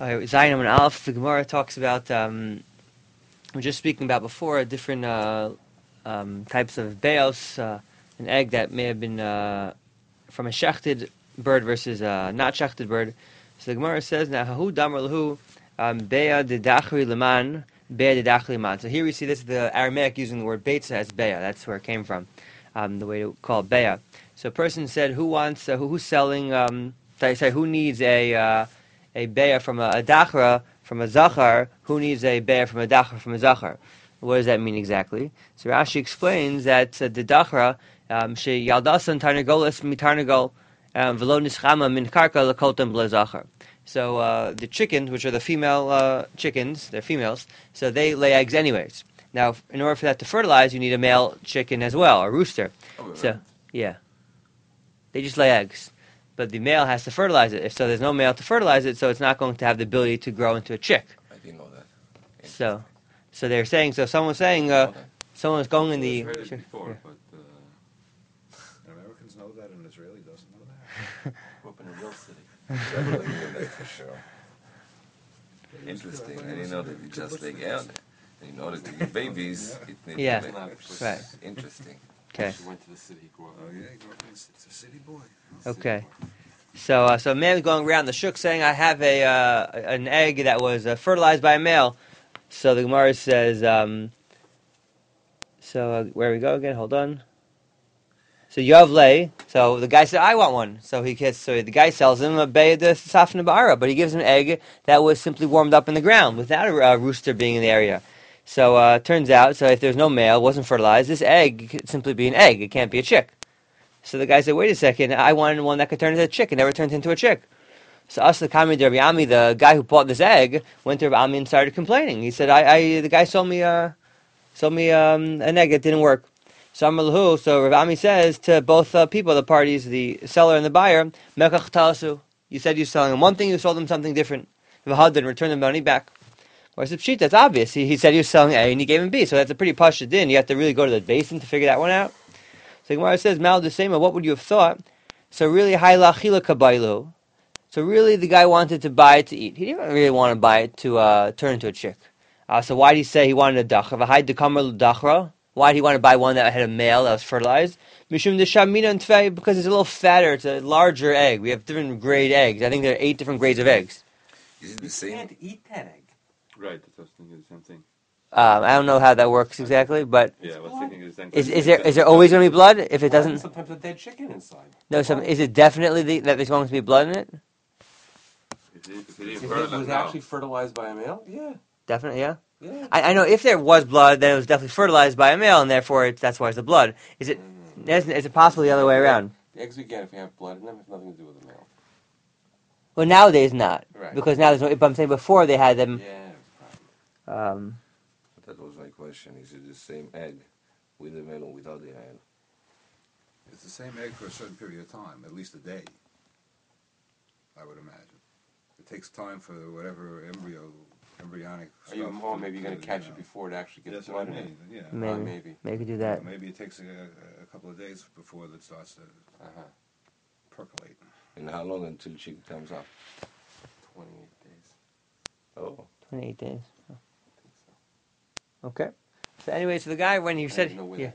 Zayin and Aleph, the Gemara talks about, we were just speaking about before, different types of beos, an egg that may have been from a shechted bird versus a not shechted bird. So the Gemara says, now, Hahu damar lahu bea de dachri leman, bea de dachri leman. So here we see this is the Aramaic using the word beitza as bea. That's where it came from, the way to call it bea. So a person said, who's selling, who needs a bea from a dachra, from a zachar, who needs a bea from a dachra, from a zachar? What does that mean exactly? So Rashi explains that the dachra, she yaldasan tarnagolas mitarnagol, velo nischama min karka lakoltam blazachar. So the chickens, which are the female chickens, they're females, so they lay eggs anyways. Now, in order for that to fertilize, you need a male chicken as well, a rooster. Oh, so, yeah. They just lay eggs. But the male has to fertilize it. So there's no male to fertilize it, so it's not going to have the ability to grow into a chick. I didn't know that. So they're saying, so someone's saying, someone's going in the... I've heard it before, yeah. but Americans know that and Israeli doesn't know that. Grew up in a real city. For sure. Interesting. I didn't know that you just lay out. In order to get babies, it needs Yeah. to make- Right. Interesting. Okay. she went to the city, grew up. Oh, yeah, he grew up in, it's a city boy. Okay. So a man going around the shuk saying, I have an egg that was fertilized by a male. So the Gemara says, where we go again? Hold on. So Yovle, so the guy said, I want one. So the guy sells him a bay de safna ba'ara, but he gives him an egg that was simply warmed up in the ground without a rooster being in the area. So it turns out, so if there's no male, it wasn't fertilized, this egg could simply be an egg. It can't be a chick. So the guy said, wait a second, I wanted one that could turn into a chick. It never turned into a chick. So Asla Kami de Rabbi Ami, the guy who bought this egg, went to Rabbi Ami and started complaining. He said, the guy sold me an egg that didn't work. So Amalahu, so Rabbi Ami says to both people, the parties, the seller and the buyer, Mekach talasu. You said you're selling them one thing, you sold them something different. V'had didn't return the money back. Or it's a pshit, that's obvious. He said he was selling A and he gave him B, so that's a pretty pashut din. You have to really go to the basin to figure that one out. So Gemara says, Mal Desema, what would you have thought? So really, Haila Chila Kabailu. So really, the guy wanted to buy it to eat. He didn't really want to buy it to turn into a chick. So why did he say he wanted a dachra? V'hai dekamar l'dachra. Why did he want to buy one that had a male that was fertilized? Mishum deshamina and tvei, because it's a little fatter. It's a larger egg. We have different grade eggs. I think there are 8 different grades of eggs. Is it the You same? can't eat that egg. Right, that's what I was thinking the same thing. I don't know how that works exactly, but Yeah, I was thinking the same is thing. there always going to be blood if it doesn't? Sometimes a dead chicken inside. No, is it definitely that there's going to be blood in it? If it If didn't it fertilize was now. actually fertilized by a male, yeah. Definitely, yeah. Yeah. I know if there was blood, then it was definitely fertilized by a male, and therefore that's why it's the blood. Is it possible the other way around? The eggs we get, if we have blood in them, have nothing to do with the male. Well, nowadays not, Right. because now there's no. But I'm saying before they had them. Yeah, that's a problem. That was my question. Is it the same egg with the male or without the male? It's the same egg for a certain period of time, at least a day, I would imagine. It takes time for whatever embryonic Or even more, maybe you're going to catch it before it actually gets That's what I blood in it. mean, yeah. Maybe. Maybe. You could do that. Maybe it takes a couple of days before it starts to Uh-huh. percolate. And how long until chick comes up? 28 days. Oh. 28 days. I think so. Okay. So anyway, so the guy when you I said, don't know where yeah,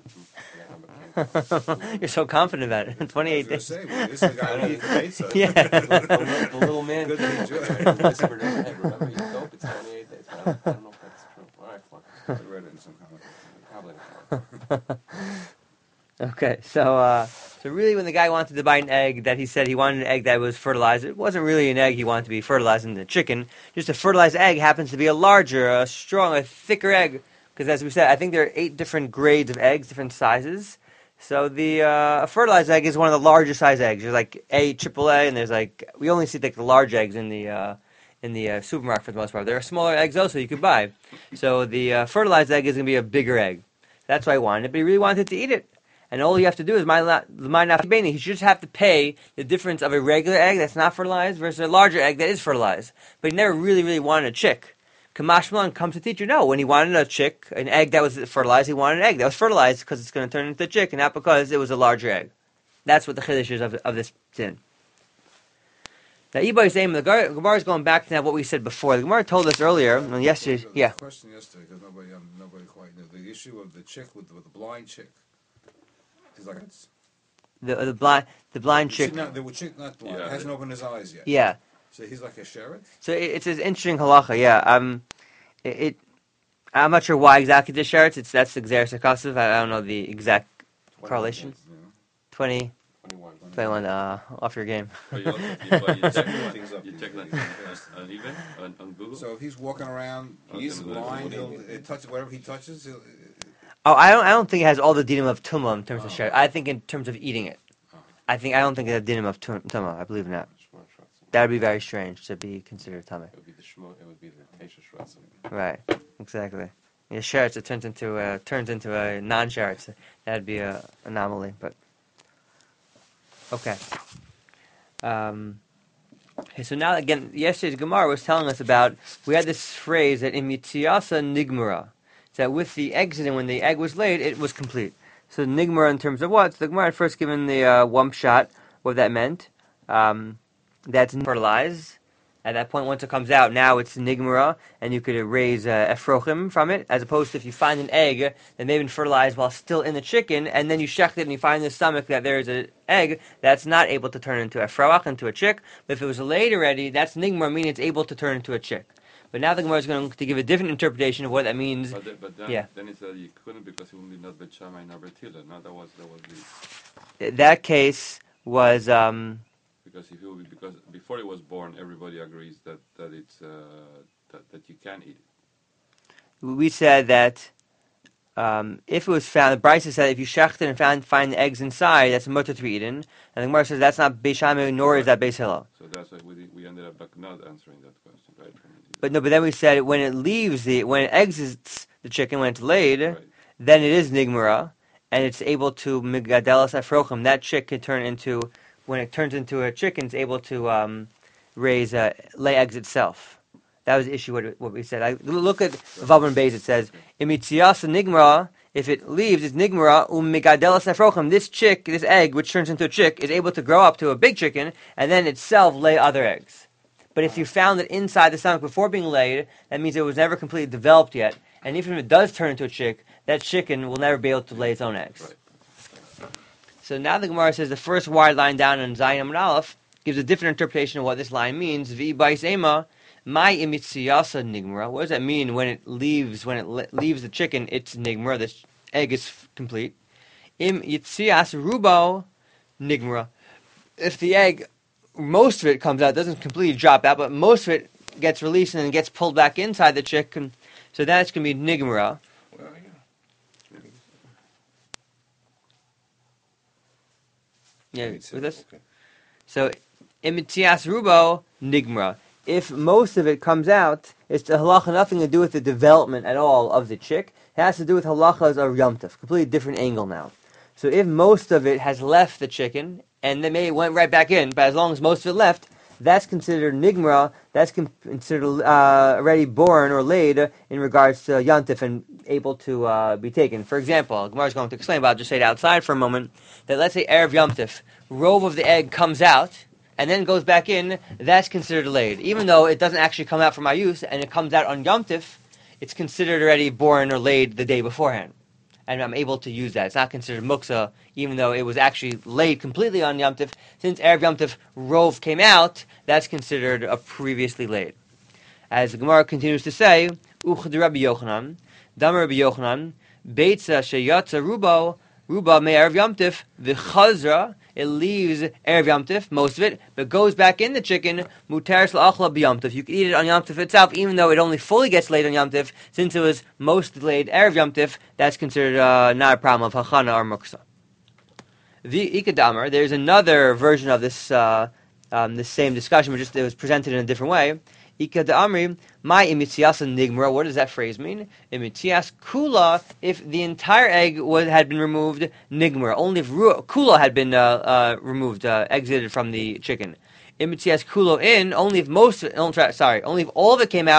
that number came from. you're so confident about it. 28 I was days. going to say, well, this is the guy who eats the pizza. Yeah. The little man Good to enjoy. whispered in my head, remember, you dope, it's 28 days. I don't know if that's true. All right, fuck it. I read it in some comic. Probably not. Okay, so really when the guy wanted to buy an egg that he said he wanted an egg that was fertilized, it wasn't really an egg he wanted to be fertilized in the chicken. Just a fertilized egg happens to be a larger, a strong, a thicker egg. Because as we said, I think there are 8 different grades of eggs, different sizes. So the fertilized egg is one of the larger size eggs. There's like AAA, and there's like, we only see like the large eggs in the supermarket for the most part. There are smaller eggs also you could buy. So the fertilized egg is going to be a bigger egg. That's why he wanted it, but he really wanted to eat it. And all you have to do is he should just have to pay the difference of a regular egg that's not fertilized versus a larger egg that is fertilized. But he never really wanted a chick. Kamashmalan comes to teach you, no, when he wanted a chick, an egg that was fertilized, he wanted an egg that was fertilized because it's going to turn into a chick, and not because it was a larger egg. That's what the chiddush is of this sin. Now, Ibai saying the Gemara is going back to what we said before. The Gemara told us earlier, and yesterday, There was yeah, a question yesterday because nobody quite knew the issue of the chick with the blind chick. He's like, it's, the blind chick, the chick not blind, Yeah. hasn't opened his eyes yet. yeah. So he's like a sheret. So it's an interesting halacha, yeah. I'm not sure why exactly the shirts. That's the Xeris Akasiv. I don't know the exact 21 correlation. days. 20, 21. 21, off your game. But you check Things up. you check that on even on Google. So if he's walking around, he's Okay, blind. well, He'll touch whatever he touches. Oh, I don't think it has all the dinim of tumah in terms of shirt. I think in terms of eating it. I don't think it has dinim of tumah. I believe not. Shmuel Shratz. That would be very strange to be considered tumah. It would be the Shmuel. It would be the Tesha Shratz. Right, exactly. Yeah, shirts, it turns into a non-shirts. That'd be a anomaly, but okay. Okay, so now again, yesterday's Gemara was telling us about, we had this phrase that in mitziasa nigmara, that with the exit and when the egg was laid, it was complete. So nigmara in terms of what? So the Gemara had first given the wump shot, what that meant. That's fertilized. At that point, once it comes out, now it's nigmara, and you could raise efrochim from it, as opposed to if you find an egg that may have been fertilized while still in the chicken, and then you shecht it and you find in the stomach that there is an egg that's not able to turn into efroach, into a chick. But if it was laid already, that's nigmara, meaning it's able to turn into a chick. But now the Gemara is going to give a different interpretation of what that means. But then, Yeah. then it said you couldn't because it would be not Bet Shammai nor Bet Hillel. No, that was the That case was because if you because before it was born, everybody agrees that it's that you can eat it. we said that if it was found, the Brisa said if you shecht it and find the eggs inside, that's mutter to be eaten. And the Gemara says that's not Beis Shammai, nor is that Beis Hillel. So that's why we ended up like not answering that question, right? But then we said when it exits the chicken, when it's laid, Right. then it is nigmara, and it's able to migadelas afrochim. That chick can turn into, when it turns into a chicken, it's able to lay eggs itself. That was the issue. What we said. Look at Vav and Beis. It says imitzias nigmara. If it leaves, it's nigmara migadelas afrochim. This chick, this egg, which turns into a chick, is able to grow up to a big chicken, and then itself lay other eggs. But if you found it inside the stomach before being laid, that means it was never completely developed yet. And even if it does turn into a chick, that chicken will never be able to lay its own eggs. Right. So now the Gemara says the first wide line down in Zayin Amud Aleph gives a different interpretation of what this line means. V'ibais ema, my imitziyasa nigmara. What does that mean when it leaves the chicken? It's nigmara. The egg is complete. Im yitziyas rubo nigmara. If the egg, most of it comes out, doesn't completely drop out, but most of it gets released and then gets pulled back inside the chicken. So that's going to be nigmara. Where are you? Yeah, It's, with us? okay. So, imitias rubo nigmara. If most of it comes out, it's the halacha nothing to do with the development at all of the chick. It has to do with halachas of Yom Tov. Completely different angle now. So if most of it has left the chicken, and then maybe it went right back in, but as long as most of it left, that's considered nigmara. That's considered already born or laid in regards to Yom Tov and able to be taken. For example, Gemara is going to explain, but I'll just say it outside for a moment, that let's say Erev Yom Tov, rove of the egg comes out, and then goes back in, that's considered laid. Even though it doesn't actually come out for my use, and it comes out on Yom Tov, it's considered already born or laid the day beforehand. And I'm able to use that. It's not considered muksa, even though it was actually laid completely on Yom Tov. Since Erev Yom Tov rove came out, that's considered a previously laid. As the Gemara continues to say, Uchad Rabbi Yochanan, Damar Rabbi Yochanan, Beitza sheyatza ruba me Erev Yom Tov, v'chazra, it leaves Erev Yom Tov, most of it, but goes back in the chicken, muteres la'achla b'Yom Tov. You can eat it on Yom Tov itself, even though it only fully gets laid on Yom Tov, since it was most laid Erev Yom Tov, that's considered not a problem of hachana or muksa. The Ikadamer, there's another version of this this same discussion, but just it was presented in a different way. Ikadamri, my imitzias nigmara. What does that phrase mean? Imitzias kula, if the entire egg had been removed, nigmara. Only if kula had been removed, exited from the chicken. Imitzias kulo in, only if only if all of it came out,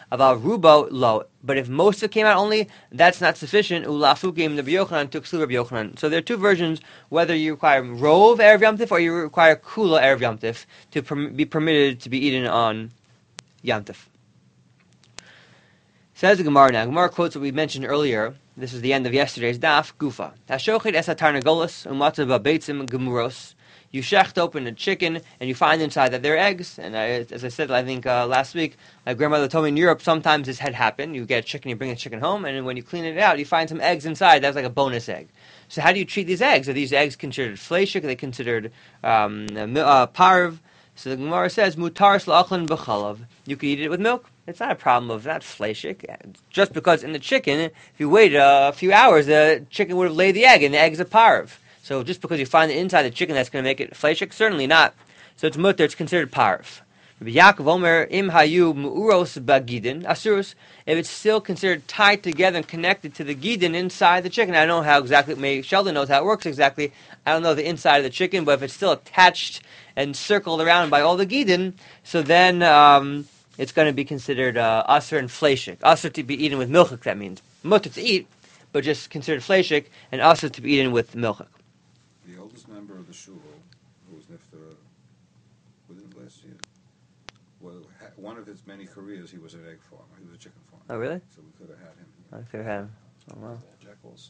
Aval rubo lo. But if most of it came out only, that's not sufficient. Ulafukim Rabbi Yochanan tukslu Rabbi Yochanan. So there are two versions: whether you require rov erev Yom Tif or you require kula erev Yom Tif to be permitted to be eaten on Yom Tif. Says the Gemara now. Gemara quotes what we mentioned earlier. This is the end of yesterday's daf. Gufa. Hashochet es hatarnagolos umatzav beitzim gemuros. You shecht open a chicken and you find inside that there are eggs. And as I said, I think last week, my grandmother told me in Europe sometimes this had happened. You get a chicken, you bring a chicken home, and when you clean it out, you find some eggs inside. That's like a bonus egg. So how do you treat these eggs? Are these eggs considered fleshik? Are they considered parv? So the Gemara says, mutar sla'achlan b'chalav. You can eat it with milk. It's not a problem of that fleshik. Just because in the chicken, if you wait a few hours, the chicken would have laid the egg, and the egg is a parv. So just because you find it inside the chicken, that's going to make it fleshik? Certainly not. So it's mutter, it's considered parv. Rabbi Yaakov Omer, im hayu mu'uros bagidin asurus. If it's still considered tied together and connected to the gidin inside the chicken, I don't know how exactly, maybe Sheldon knows how it works exactly. I don't know the inside of the chicken, but if it's still attached and circled around by all the gidin, so then it's going to be considered asur and fleshik. Asur to be eaten with milchik, that means. Mutter to eat, but just considered fleshik, and asur to be eaten with milchik. The oldest member of the shul, who was nifta within the last year, well, one of his many careers, he was an egg farmer. He was a chicken farmer. Oh, really? So we could have had him. I could have had him. Oh, wow. Jack Olson.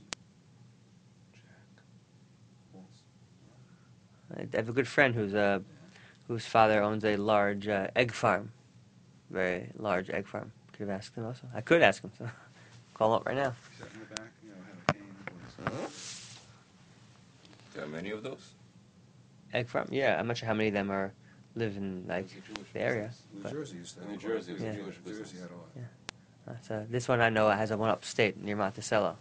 I have a good friend whose father owns a large egg farm. Very large egg farm. Could have asked him also. I could ask him, so call him up right now. Sat in the back, had a cane. There are many of those. Egg farm? Yeah, I'm not sure how many of them live in like the area. New But Jersey used to have New one. Jersey was a Yeah. Jewish New business. Jersey had all. Yeah. This one I know has a one upstate near Monticello.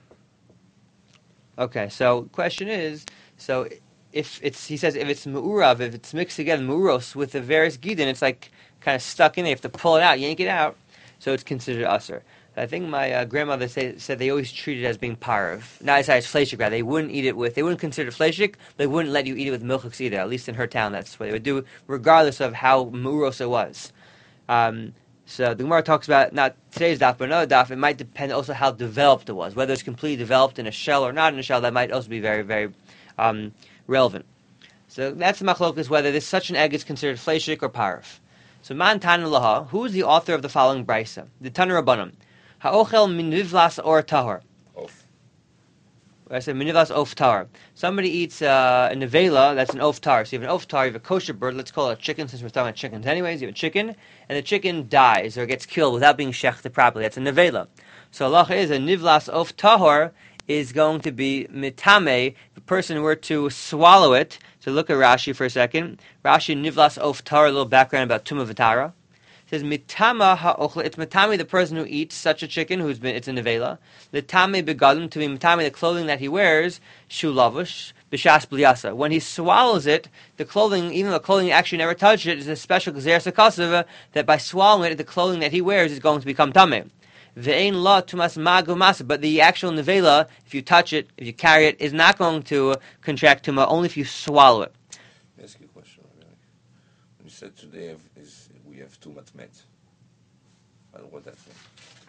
Okay, so question is, so if it's, he says if it's mu'urav, if it's mixed together, mu'uros, with the various gidin, it's like kind of stuck in there. You have to pull it out, yank it out, so it's considered usher. I think my grandmother said they always treat it as being parv. Not as fleshik, rather. They wouldn't eat it with, they wouldn't consider it fleshik, they wouldn't let you eat it with milchiks either. At least in her town, that's what they would do, regardless of how mu'uros it was. So the Gemara talks about, not today's daf, but another daf, it might depend also how developed it was. Whether it's completely developed in a shell or not in a shell, that might also be very, very relevant. So that's the machlokas, whether such an egg is considered fleshik or parv. So man tanu laha, who is the author of the following brisa? The Tanu Rabbanim. Ha'ochel min nivlas or tahor. Off. I said minivlas of tahor. Somebody eats a nevela, that's an of tahor. So you have an of tahor, you have a kosher bird, let's call it a chicken since we're talking about chickens anyways. You have a chicken, and the chicken dies or gets killed without being shechted properly. That's a nevela. So Allah is a nivlas of tahor is going to be mitame. If a person were to swallow it, so look at Rashi for a second. Rashi nivlas of tahor, a little background about Tumah V'tara. It says mitama ha'ochel. It's mitame the person who eats such a chicken it's a nevela. The tame begadim, to be mitame the clothing that he wears. Shulavush b'shas bliyasa. When he swallows it, the clothing, even though the clothing actually never touched it, is a special gzeres hakasava that by swallowing it, the clothing that he wears is going to become tame. Ve'ein la tumas magu masa. But the actual nevela, if you touch it, if you carry it, is not going to contract tuma. Only if you swallow it. Let me ask you a question. Really. When you said today we have too much met. I don't know what that means.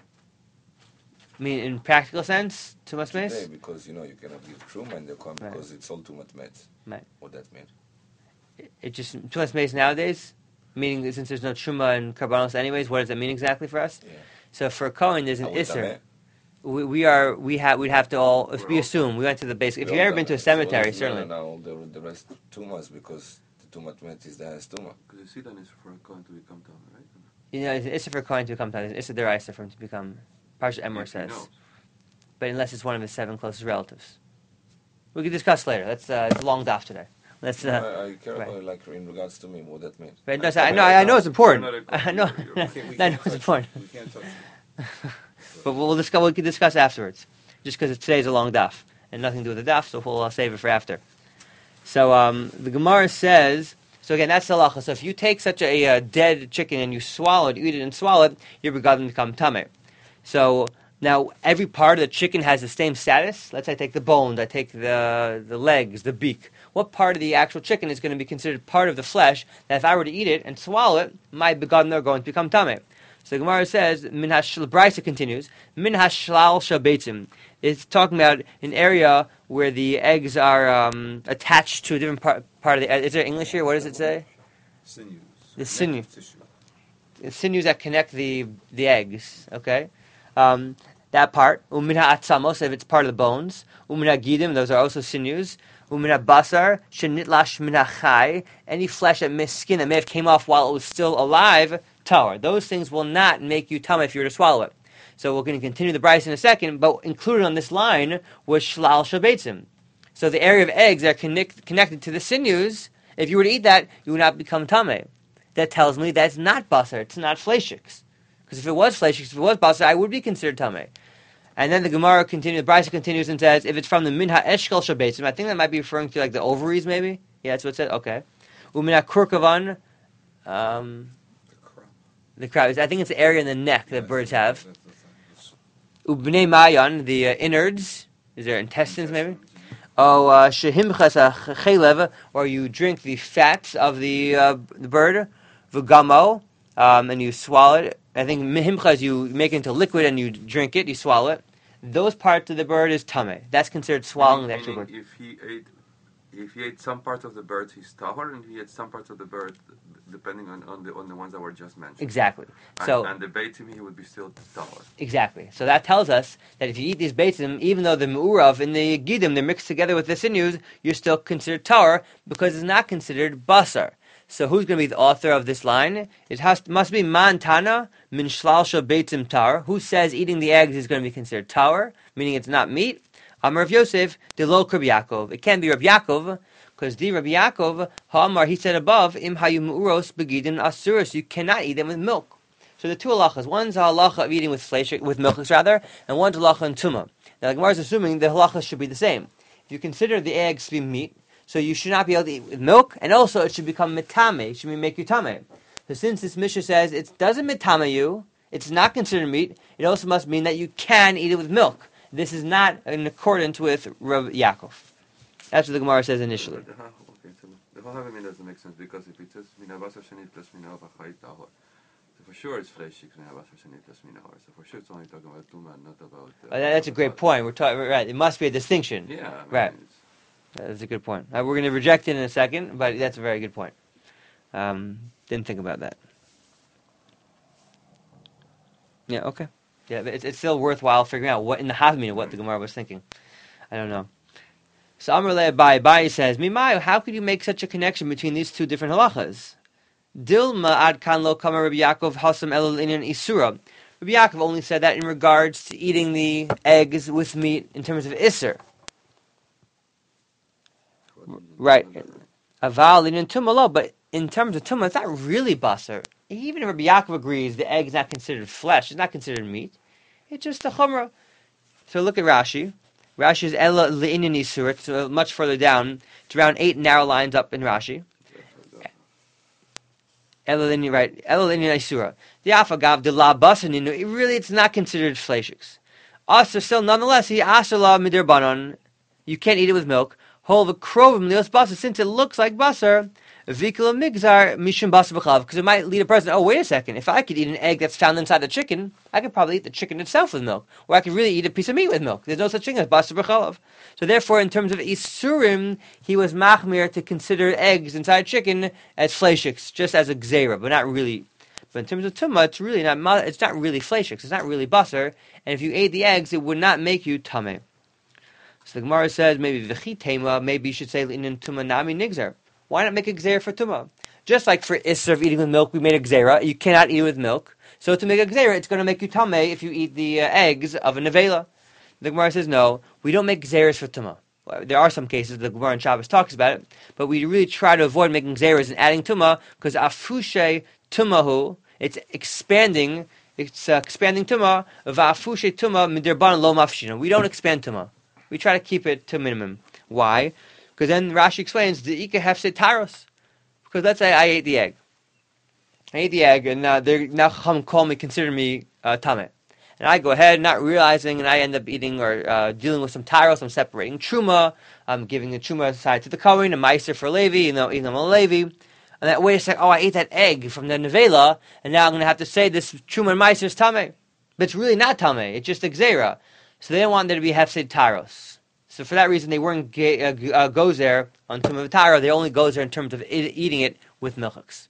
I mean, in practical sense, tumas Today, meis? because you cannot give truma and they come Right. because it's all too much met. Right. What that mean? It just tumas meis nowadays, meaning since there's no truma and karbanos anyways, what does that mean exactly for us? Yeah. So for a Kohen, there's an Are we isser. tameh? We'd have to all, if We're we all assume, we went to the basic, if We you've all ever been to a tameh. cemetery, So, certainly. No, the rest tumas because the too much met is the highest tuma. Because the sidan is for a Kohen to become Tama, right? You know, it's an isser for a Kohen to become Tana, it's a deraisa for him to become, Parsha Emor If he says. knows. But unless it's one of his 7 closest relatives. We can discuss later. It's a long daf today. Let's, I care right. about like in regards to me what that means. but no, I know it's important. You're not a I know, Kohen, I you're- know it's important. We can't touch it. But we can discuss afterwards, just because today's a long daf and nothing to do with the daf, so we'll save it for after. So the Gemara says, so again, that's halacha. So if you take such a dead chicken and you swallow it, you eat it and swallow it, you're begotten to become tameh. So now every part of the chicken has the same status. Let's say I take the bones, I take the legs, the beak. What part of the actual chicken is going to be considered part of the flesh that if I were to eat it and swallow it, my begotten are going to become tameh? So the Gemara says, Brisa continues, Min hashlal shabetzim. It's talking about an area where the eggs are attached to a different part of the egg. Is there English here? What does it say? Sinews. The sinew. Tissue. The sinews that connect the eggs, okay? That part. Umina atzamos, if it's part of the bones. Umina gidim, those are also sinews. Umina basar, shenitlash mina chai, any flesh that skin that may have came off while it was still alive, tahor. Those things will not make you tummy if you were to swallow it. So we're going to continue the Bryce in a second, but included on this line was shlal shabetzim. So the area of eggs that are connected to the sinews, if you were to eat that, you would not become tummy. That tells me that's not basar, it's not fleishiks. Because if it was fleishiks, if it was basar, I would be considered tummy. And then the Gemara continues, the Brisa continues and says, if it's from the minha eshkel shabetzim, I think that might be referring to like the ovaries maybe? Yeah, that's what it said? Okay. Umina kurkavan, the crab. I think it's the area in the neck that birds have. Ubnei mayan, the innards. Is there intestines maybe? Oh, shehimchas chelev, or you drink the fats of the bird. V'gamo, and you swallow it. I think mihimchas, you make it into liquid and you drink it, you swallow it. Those parts of the bird is tameh. That's considered swallowing the actual bird. If he ate some parts of the bird, he's tahor, and he ate some parts of the bird, depending on the ones that were just mentioned. Exactly. And the beitzim, he would be still tahor. Exactly. So that tells us that if you eat these beitzim, even though the me'urav and the gidim, they're mixed together with the sinews, you're still considered tahor because it's not considered basar. So who's going to be the author of this line? It must be Man Tana min shlalsha beitzim tar. Who says eating the eggs is going to be considered tar, meaning it's not meat? Amar Rav Yosef, de lo Rabbi Yaakov. It can't be Rabbi Yaakov, because the Rabbi Yaakov, Ha'amar, he said above, im hayu mu'uros begidin asuros. You cannot eat them with milk. So the two halachas. One's a halacha of eating with milk, and one's a halacha in tumah. Now the Gemara is assuming the halachas should be the same. If you consider the eggs to be meat, so you should not be able to eat with milk, and also it should become mitame. It should make you tameh. So since this Mishnah says it doesn't mitame you, it's not considered meat, it also must mean that you can eat it with milk. This is not in accordance with Rav Yaakov. That's what the Gemara says initially. Okay, so the whole Havamina doesn't make sense because if it says mina basar shenit plus mina avachai tahor, so for sure it's fleshik mina basar shenit plus mina tahor. So for sure it's only talking about tuma, not about. That's a great point. We're talking right. It must be a distinction. Yeah. Right. That's a good point. We're going to reject it in a second, but that's a very good point. Didn't think about that. Yeah. Okay. Yeah, but it's still worthwhile figuring out what in the Havamina what the Gemara was thinking. I don't know. So Amar Le Abai says, Mimayu, how could you make such a connection between these two different halachas? Dilma ad kan lo kama Rabbi Yaakov hasam elul inyan isura. Rabbi Yaakov only said that in regards to eating the eggs with meat in terms of isser. Right. Aval inyan tumah lo, but in terms of tumah, it's not really basar. Even if Rabbi Yaakov agrees the egg is not considered flesh, it's not considered meat. It's just a chumrah. So look at Rashi. Rashi is Ela Le'inyan Isur. It's much further down. It's around 8 narrow lines up in Rashi. Ela Le'inyan, right. Ela Le'inyan Isura. The Afagav, the La Basaninu, it's not considered fleshiks. Also, still, nonetheless, he Asala Midir Banon. You can't eat it with milk. Hol the Krovim Leos Basar, since it looks like Basar. Vikula Migzar Mishum Basar B'chav, because it might lead a person, oh, wait a second, if I could eat an egg that's found inside the chicken, I could probably eat the chicken itself with milk. Or I could really eat a piece of meat with milk. There's no such thing as Basar B'chav. So therefore, in terms of Isurim, he was machmir to consider eggs inside chicken as fleshiks, just as a gzeira, but not really. But in terms of tumah, it's really not. It's not really fleshiks. It's not really basar. And if you ate the eggs, it would not make you tameh. So the Gemara says maybe v'chitema. Maybe you should say in tumah nami nigzer. Why not make a gzeira for tumah? Just like for isser of eating with milk, we made a gzeira. You cannot eat with milk. So to make a gzeira, it's going to make you tameh if you eat the eggs of a nevela. The Gemara says no. We don't make gzeiras for tumah. There are some cases the Gemara in Shabbos talks about it, but we really try to avoid making gzeiras and adding tumah because afushe tumahu. It's expanding. It's expanding tumah. Va'afushe tumah midirban lo mafshina. We don't expand tumah. We try to keep it to minimum. Why? Because then Rashi explains the ika hefse taros. Because let's say I ate the egg. And now Chacham call me, consider me tameh. And I go ahead, not realizing, and I end up eating or dealing with some taros. I'm separating truma. I'm giving the truma side to the kohen, a meiser for Levi, even though I'm a Levi. And that, wait a second, I ate that egg from the nevela, and now I'm going to have to say this truma and meiser is tameh. But it's really not tameh, it's just a gzeira. So they didn't want there to be hefsed taros. So for that reason, they weren't goes there on tumah v'taro. They only goes there in terms of eating it with milchiks.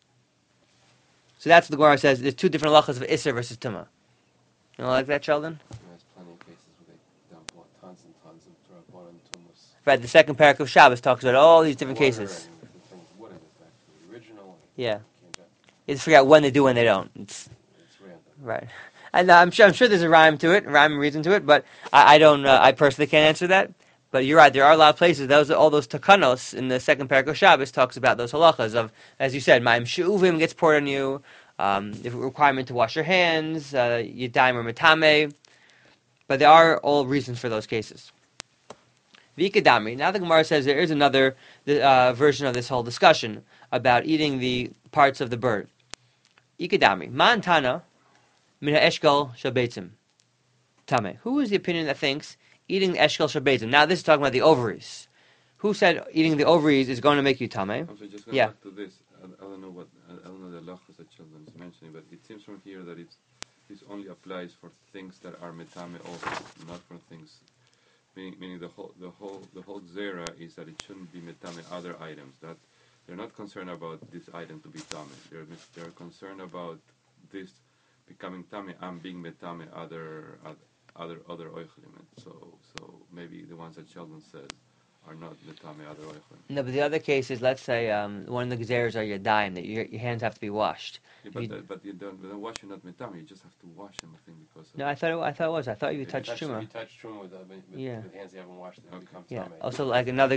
So that's what the Gemara says. There's two different halachas of iser versus tumah. You know, like that, Sheldon? There's plenty of cases where they dump tons and tons of drabbon and tumas. Right. The second parak of Shabbos talks about all these different Water cases. and the things, what is it actually? Original? Yeah. Can't judge. You just figure out when they do, when they don't. It's Random. right. And I'm sure there's a rhyme to it, rhyme and reason to it, but I don't. I personally can't answer that. But you're right. There are a lot of places. All those takanos in the second parak of Shabbos talks about those halachas of, as you said, ma'im she'uvim gets poured on you. The requirement to wash your hands, yadayim or metame. But there are all reasons for those cases. Vikadamri. Now the Gemara says there is another version of this whole discussion about eating the parts of the bird. Ikadamri. Ma'antana min ha'eshkal shabeitzim. Tame. Who is the opinion that thinks eating the eshkal shabeitzim? Now this is talking about the ovaries. Who said eating the ovaries is going to make you tame? I'm sorry, just going Yeah. back to this. I don't know the halachas that Sheldon is mentioning, but it seems from here that this only applies for things that are metame also, not for things. Meaning the whole zera is that it shouldn't be metame other items. That they're not concerned about this item to be tame. They're concerned about this becoming tame and being metame other oichlim. So maybe the ones that Sheldon says are not metame other oichlim. No, but the other case is, let's say one of the gzeras are yadayim, that your hands have to be washed. Yeah, but you don't wash it not metame. You just have to wash them. I think because No, I thought it was. I thought you touched If truma. you touch truma with hands you haven't washed, it become Yeah. tamei. Also, like another.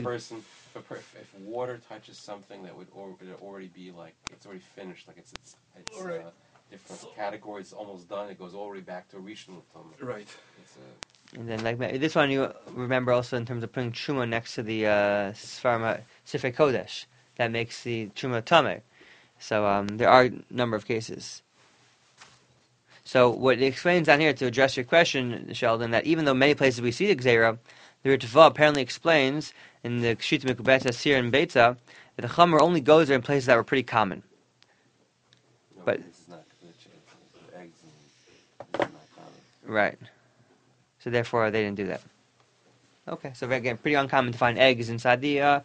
If water touches something that would already be like it's already finished, like it's Right. different categories, almost done. It goes already back to rishon tamei. right. It's And then, like this one, you remember also in terms of putting truma next to the Sfarma Sifrei Kodesh, that makes the truma tameh. So there are a number of cases. So what it explains down here to address your question, Sheldon, that even though many places we see the Gzeira, the Ritva apparently explains in the Kshita Mikubet Asir and Beitza that the Chamer only goes there in places that were pretty common. no, But- this is not the eggs and this is not common. Right. So therefore, they didn't do that. Okay. So again, pretty uncommon to find eggs inside the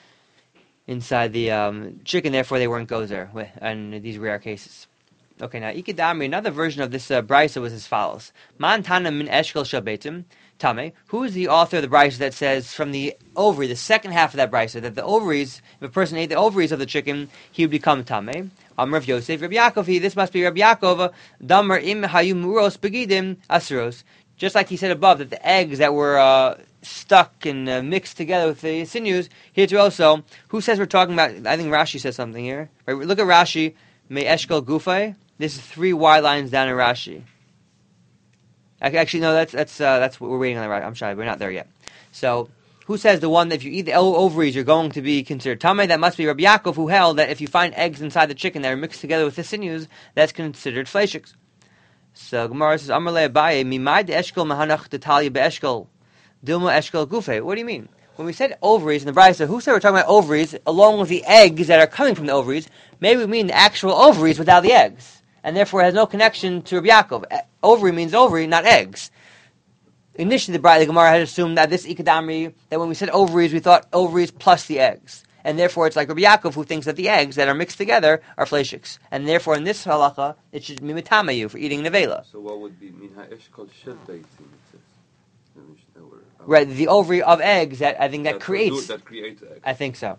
chicken. Therefore, they weren't gozer in these rare cases. Okay. Now, Ikadamri, another version of this brisa was as follows: Man tana min eshkel shabetim tame. Who is the author of the brisa that says from the ovary, the second half of that brisa, that the ovaries, if a person ate the ovaries of the chicken, he would become tame? Rav Yosef, Rabbi Yaakov. This must be Rabbi Yaakov. Damar im hayu muros begidim asros. Just like he said above, that the eggs that were stuck and mixed together with the sinews, here too also, who says we're talking about, I think Rashi says something here. Right, look at Rashi, me eshkel gufay. This is 3 Y lines down in Rashi. Actually, no, that's what we're waiting on the Rashi. I'm sorry, we're not there yet. So, who says the one that if you eat the ovaries, you're going to be considered tamei? That must be Rabbi Yaakov, who held that if you find eggs inside the chicken that are mixed together with the sinews, that's considered fleishiks. So Gemara says, Amar le Abaye, mimai de eshkel mahanach detalya beeshkel, dilma eshkel gufe. What do you mean? When we said ovaries in the Brisa, who said we're talking about ovaries along with the eggs that are coming from the ovaries? Maybe we mean the actual ovaries without the eggs, and therefore it has no connection to Rabbi Yaakov. Ovary means ovary, not eggs. Initially, the Gemara had assumed that this ikadamri, that when we said ovaries, we thought ovaries plus the eggs. And therefore, it's like Rabbi Yaakov, who thinks that the eggs that are mixed together are fleishiks. And therefore, in this halacha, it should be mitama you for eating nevela. So what would be min ha'eshkol shel beitzim? Right, the ovary of eggs that I think that creates. That creates eggs. I think so.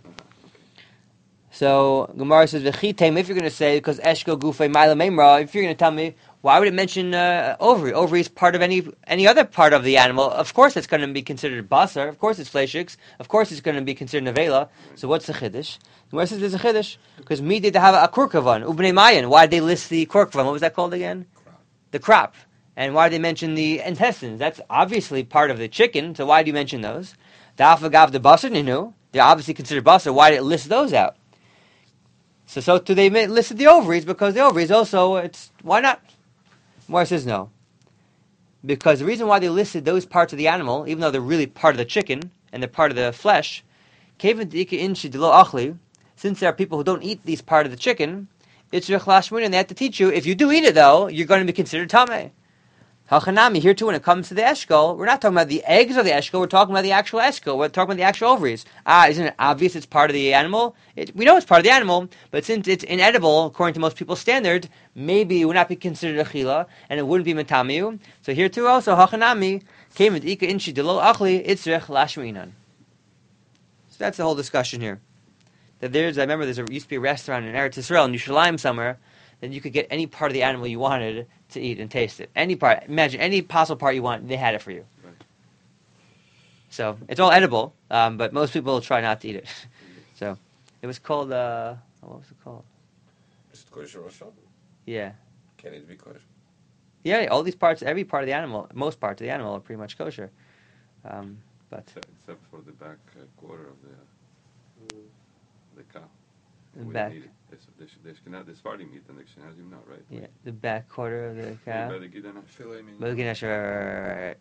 So Gemara says v'chitem. If you're going to say because eshko gufei ma'ila memra, if you're going to tell me why would it mention ovary? Ovary is part of any other part of the animal. Of course, it's going to be considered basar. Of course, it's fleishiks. Of course, it's going to be considered nevela. So what's the chiddush? Gemara says there's a chiddush because me did have a kurkavan ubnei mayan. Why did they list the kurkavan? What was that called again? The crop. And why did they mention the intestines? That's obviously part of the chicken. So why do you mention those? The afagav the basar ninu. They're obviously considered basar. Why did it list those out? So they listed the ovaries because the ovaries also, why not? Gemara says no. Because the reason why they listed those parts of the animal, even though they're really part of the chicken, and they're part of the flesh, since there are people who don't eat these part of the chicken, it's Rechlashmin, and they have to teach you, if you do eat it though, you're going to be considered Tameh. Hachanami, here too, when it comes to the eshkol, we're not talking about the eggs of the eshkol, we're talking about the actual eshkol, we're talking about the actual ovaries. Isn't it obvious it's part of the animal? We know it's part of the animal, but since it's inedible, according to most people's standard, maybe it would not be considered achila, and it wouldn't be metamiu. So here too also, Hachanami, came with ika inshi delo achli, itzrech lashminan. So that's the whole discussion here. That I remember there used to be a restaurant in Eretz Yisrael, in Yerushalayim somewhere, that you could get any part of the animal you wanted to eat and taste it. Any part. Imagine any possible part you want, they had it for you. Right. So it's all edible, but most people try not to eat it. So it was called, what was it called? Is it kosher also? Yeah. Can it be kosher? Yeah, all these parts, every part of the animal, most parts of the animal are pretty much kosher. But Except for the back quarter of the cow. the We back, don't eat it. The Sephardim eat and the Ashkenazim not, right? yeah, the back quarter of the cow. By the Gidana. Filet mignon. But again, right.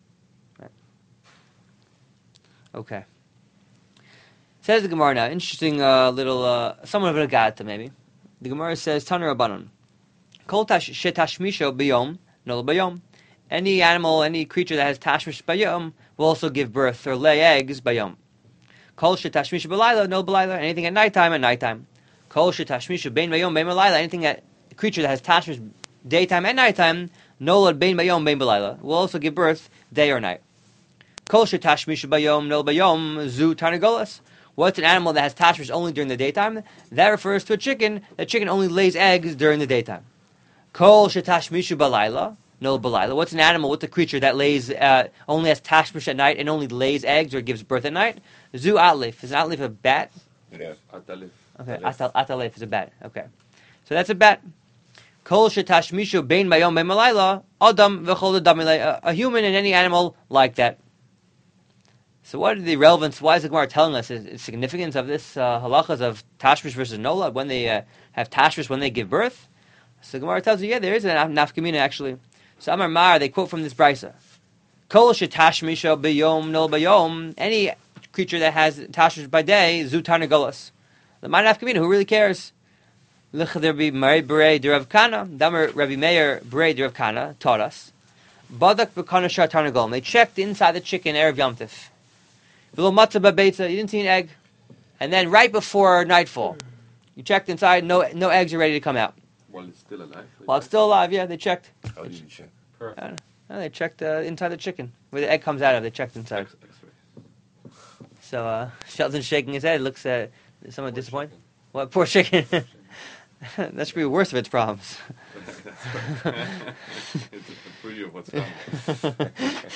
Okay. Says the Gemara now. Interesting little, somewhat of an agata maybe. The Gemara says, Taner Rabbanon. Kol shetashmisho b'yom, nol b'yom. Any animal, any creature that has tashmish b'yom will also give birth or lay eggs b'yom. Kol shetashmisho b'layla, nol b'layla. Anything at nighttime, at nighttime. Kol shetashmisho bein b'yom, bein b'layla. Anything that creature that has tashmish daytime and nighttime, nolad bein b'yom, bein b'layla, will also give birth day or night. Kol shetashmisho b'yom, nol b'yom, zu tarnagolas. What's an animal that has tashmish only during the daytime? That refers to a chicken. The chicken only lays eggs during the daytime. Kol shetashmishu b'layla, no b'layla. What's an animal? What's a creature that lays only has tashmish at night and only lays eggs or gives birth at night? Zu atlif. Is an atlif a bat? Yeah. Atalif. Okay, atalif is a bat. Okay, so that's a bat. Kol shetashmishu bein bayom bein b'layla, adam v'chol adam. A human and any animal like that. So what are the relevance? Why is the Gemara telling us the significance of this halachas of tashmish versus nolad when they have tashmish when they give birth? So the Gemara tells you, yeah, there is a nafkamina actually. So Amar Mar, they quote from this brisa. Kol shetashmisha b'yom nol b'yom. Any creature that has tashmish by day, zu tarnagolas. The man nafkamina, who really cares? L'chader be Mari Berei de Rav Kana. Damer Rabbi Meir Berei de Rav Kana taught us. Badak b'kana shar tarnagol. They checked inside the chicken erev Yom Tif. V'lo matzah b'beitza. You didn't see an egg. And then right before nightfall, you checked inside. No eggs are ready to come out. While it's still alive. While it's still alive, yeah, they checked. How did you check? Perfect. They checked inside the chicken. Where the egg comes out of, they checked inside. X-ray. So Sheldon's shaking his head, looks somewhat disappointed. What, poor chicken? That should be worse of its problems. It's a preview of what's coming.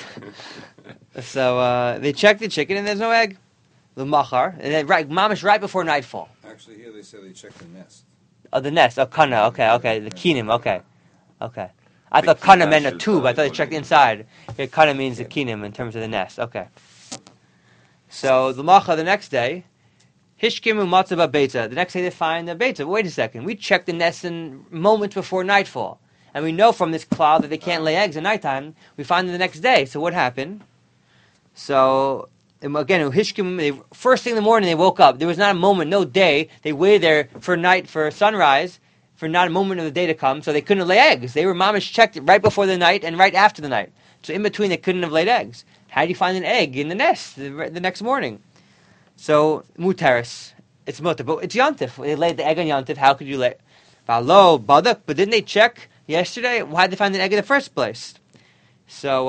So they checked the chicken and there's no egg. The machar. And then mamish right before nightfall. Actually, here they say they check the nest. Oh, the nest. Oh, kana. Okay. The kinim. Okay. I thought kana meant a tube. I thought they checked inside. Here, kana means the kinim in terms of the nest. Okay. So the macha the next day, hishkimu matzah b'beitza. The next day they find the beitza. Wait a second. We checked the nest in moments before nightfall, and we know from this cloud that they can't lay eggs at nighttime. We find them the next day. So what happened? So again, hishkimu. First thing in the morning they woke up. There was not a moment, no day. They waited there for sunrise, for not a moment of the day to come. So they couldn't lay eggs. They were mamish checked right before the night and right after the night. So in between they couldn't have laid eggs. How do you find an egg in the nest the next morning? So mutaris, it's mutar, but it's yontif. They laid the egg on yontif. How could you lay? Valo badak, but didn't they check yesterday? Why did they find an egg in the first place? So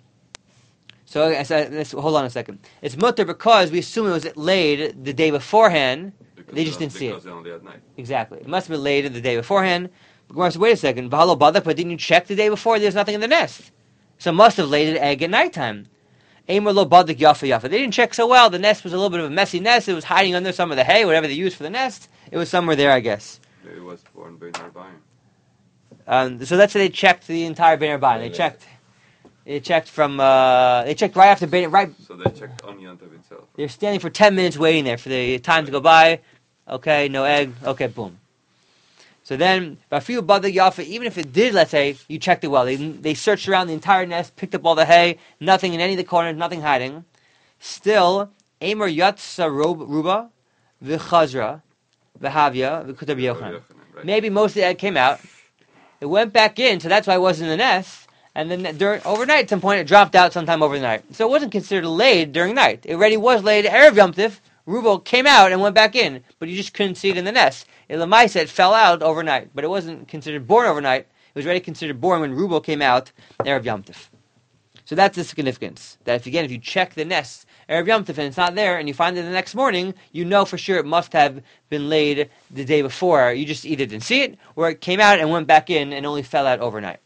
let's hold on a second. It's mutar because we assume it was laid the day beforehand. They just didn't see it. Because they're only at night. Exactly. It must have been laid the day beforehand. Gemara said, wait a second. Valo badak, but didn't you check the day before? There's nothing in the nest. So it must have laid an egg at nighttime. Eimer lo badak yafa yafa. They didn't check so well. The nest was a little bit of a messy nest. It was hiding under some of the hay, whatever they used for the nest. It was somewhere there, I guess. Maybe it was born by Narbayim. So let's say they checked the entire Bein Arbaim. They checked from. They checked right after Bein. Right. So they checked on Yontav itself. They're standing for 10 minutes waiting there for the time to go by. Okay, no egg. Okay, boom. So then, Bafiu Badak Yafa, even if it did, let's say, you checked it well, they searched around the entire nest, picked up all the hay, nothing in any of the corners, nothing hiding. Still, Amar Yatsa Ruba, V'chazra, V'havya v'kutab Yochanan. Right. Maybe most of the egg came out. It went back in, so that's why it wasn't in the nest. And then overnight, at some point, it dropped out sometime overnight. So it wasn't considered laid during night. It already was laid Erev Yom Tif. Reuel came out and went back in, but you just couldn't see it in the nest. In Lamaisa, it fell out overnight, but it wasn't considered born overnight. It was already considered born when Reuel came out Erev Yom Tif. So that's the significance. That if you check the nest Erev Yom Tif and it's not there, and you find it the next morning, you know for sure it must have been laid the day before. You just either didn't see it, or it came out and went back in and only fell out overnight.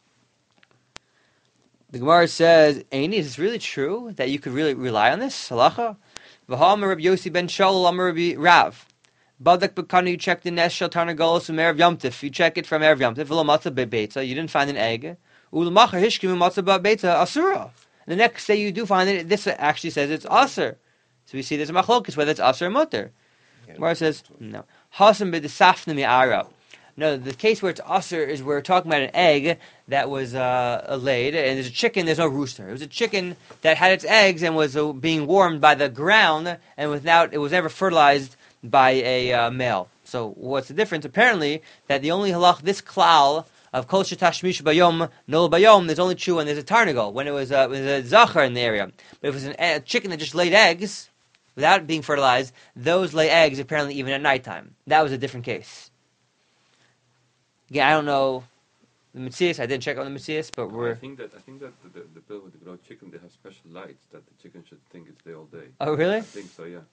The Gemara says, Eini, is this really true that you could really rely on this? Halacha? V'ha'amar Rabbi Yossi ben Shaul, amar Rabbi Rav. Badak b'kanu, you check the nest shel tarnagolos from Erev Yom Tif. You check it from Erev Yom Tif. V'lo matzah bebeitza. You didn't find an egg. U'l'machar hishkim matzah bebeitza asura. The next day you do find it. This actually says it's asur. So we see there's a machlokes whether it's asur or mutter. Gemara says no. Hasam b'desafna mi'ara. No, the case where it's asur is where we're talking about an egg that was laid, and there's a chicken. There's no rooster. It was a chicken that had its eggs and was being warmed by the ground, and it was never fertilized by a male. So what's the difference? Apparently, that the only halach, this klal of kol shetashmish bayom nol bayom, there's only true when there's a tarnagol, when it was a zachar in the area. But if it was a chicken that just laid eggs without being fertilized, those lay eggs apparently even at nighttime. That was a different case. Again, I don't know the Metzias. I didn't check on the Metzias, but I think that the bill with the grilled chicken, they have special lights that the chicken should think it's day all day. Oh, really? I think so, yeah.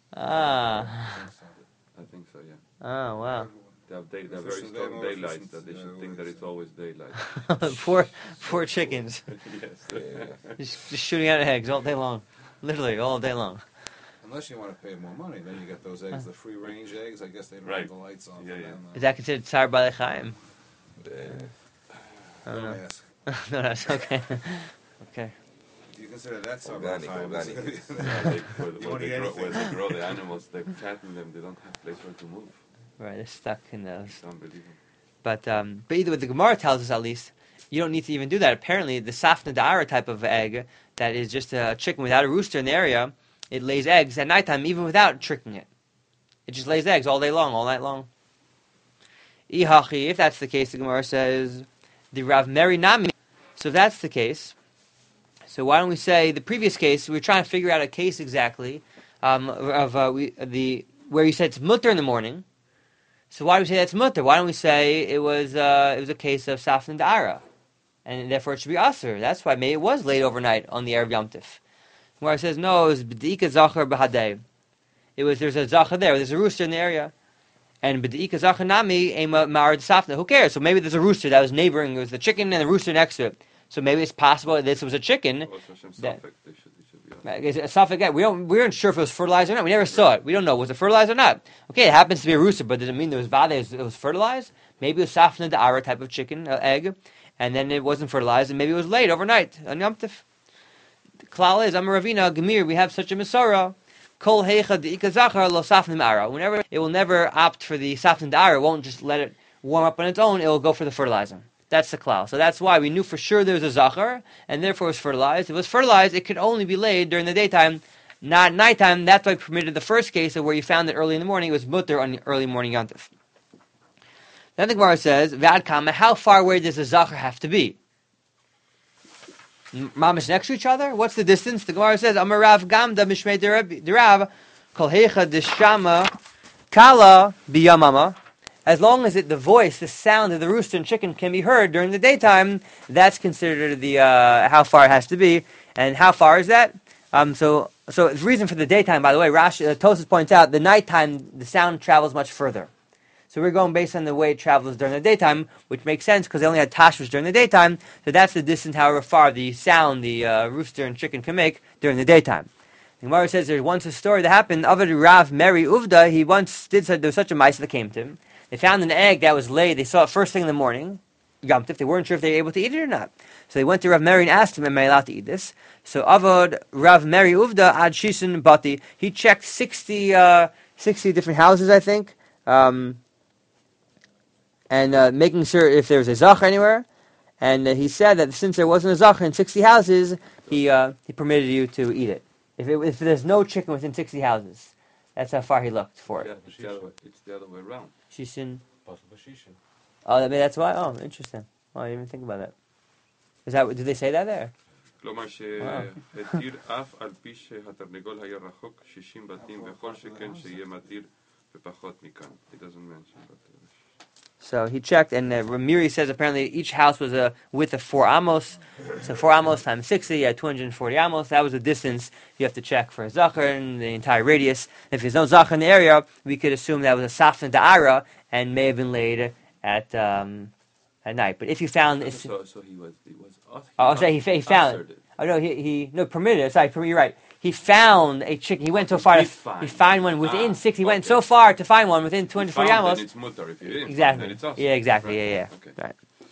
I think so, yeah. Oh, wow. They have very strong daylights that they should think that it's always daylight. Poor chickens. Yes. Just shooting out eggs all day long. Literally, all day long. Unless you want to pay more money, then you get those eggs, the free-range eggs. I guess they don't Right. have the lights on. Yeah, for yeah. them. Is that considered Tsar Balei Chaim? I don't Don't know. ask. No, that's okay. Okay. Do you consider that some Organic. When they grow the animals, they fatten them, they don't have place where to move. Right, they're stuck in those. It's unbelievable. But either way, the Gemara tells us at least, you don't need to even do that. Apparently, the Safna Da'ara type of egg, that is just a chicken without a rooster in the area, it lays eggs at nighttime even without tricking it. It just lays eggs all day long, all night long. Ihachi, if that's the case, the Gemara says, the Rav Meri Nami. So if that's the case, so why don't we say the previous case, we were trying to figure out a case exactly, where you said it's mutter in the morning. So why do we say that's mutter? Why don't we say it was a case of Safna Da'ara, and therefore it should be Asur? That's why maybe it was laid overnight on the Erev Yom Tif. Where it says no, it was B'dika Zachar B'hadei. There's a Zachar there, there's a rooster in the area. And B'dika Zachar Nami Ema Ma'ar Safna. Who cares? So maybe there's a rooster that was neighboring, it was the chicken and the rooster next to it. So maybe it's possible that this was a chicken. Also, Hashem Safek, they should be honest. It's a suffix. We weren't sure if it was fertilized or not. We never saw it. We don't know. Was it fertilized or not? Okay, it happens to be a rooster, but does it mean there was vade? It was fertilized? Maybe it was Safna Da'ara type of chicken, egg, and then it wasn't fertilized, and maybe it was laid overnight on Yom Tif. The klal is, Amar Ravina, Gemir, we have such a Masorah. Kol heicha de'ika zachar lo safnim ara. Whenever it will never opt for the safnim da'ara, it won't just let it warm up on its own, it will go for the fertilizer. That's the klal. So that's why we knew for sure there was a zachar, and therefore it was fertilized. If it was fertilized, it could only be laid during the daytime, not nighttime. That's why we permitted the first case of where you found it early in the morning, it was mutter on the early morning yontif. Then the Gemara says, Vad kama, how far away does the zachar have to be? Mamish next to each other? What's the distance? The Gemara says, Amar Rav Gamda Mishmei Derav Kol Heicha Deshama Kala Biyamama. As long as the voice, the sound of the rooster and chicken can be heard during the daytime, that's considered the how far it has to be. And how far is that? So the reason for the daytime, by the way, Tosfos points out, the nighttime, the sound travels much further. So we're going based on the way it travels during the daytime, which makes sense because they only had tashmish during the daytime. So that's the distance, however far the sound the rooster and chicken can make during the daytime. The Gemara says there's once a story that happened. Avad Rav Meri Uvda, he once there was such a mice that came to him. They found an egg that was laid. They saw it first thing in the morning. Yom Tif. They weren't sure if they were able to eat it or not. So they went to Rav Meri and asked him, am I allowed to eat this? So Avad Rav Meri Uvda ad Shisin Bati. He checked 60 different houses, I think. And making sure if there was a zachar anywhere, and he said that since there wasn't a zachar in 60 houses, he permitted you to eat it. If there's no chicken within 60 houses, That's how far he looked for it. Yeah, it's the other way around. Shishin. Possible shishin. Oh, maybe that's why. Oh, interesting. Oh, I didn't even think about that. Is that? Did they say that there? כלומר שהתיר אף על פי שהתרנגול היה רחוק 60 בתים וכל שכן שיהיה מתיר בפחות מכאן. He doesn't mention but So he checked, and Ramiri says apparently each house was a width of 4 amos. So 4 amos times 60, you had 240 amos. That was the distance you have to check for a zachar in the entire radius. If there's no zachar in the area, we could assume that was a safna da'ara and may have been laid at night. But if you found so he was sorry, he found. Oh no, he permitted it. Sorry, you're right. He found a chicken. He went so far to find one within 6. He went so far to find one within 240 amos. It's mutter. If you didn't Exactly. Find, then it's also. Yeah, exactly. Right. Yeah. Okay.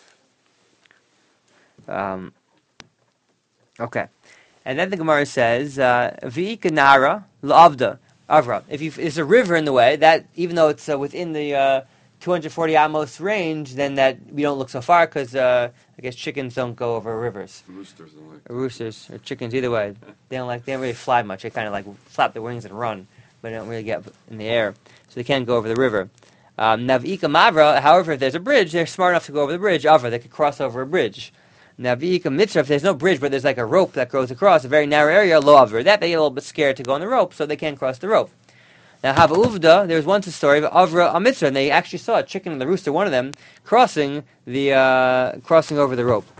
Right. Okay. And then the Gemara says, "V'ika nara la'avda avra." If there's a river in the way, that even though it's within the 240 amos range, then that we don't look so far because I guess chickens don't go over rivers. Roosters don't like. Roosters or chickens, either way, they don't really fly much. They kind of like flap their wings and run, but they don't really get in the air, so they can't go over the river. Nav'ika mavra, however, if there's a bridge, they're smart enough to go over the bridge. Avra, they could cross over a bridge. Nav'ika mitzvah, if there's no bridge, but there's like a rope that goes across a very narrow area, lo avra. That they get a little bit scared to go on the rope, so they can't cross the rope. Now, Hava Uvda, there was once a story of Avra Amitzra, and they actually saw a chicken and the rooster, one of them, crossing over the rope.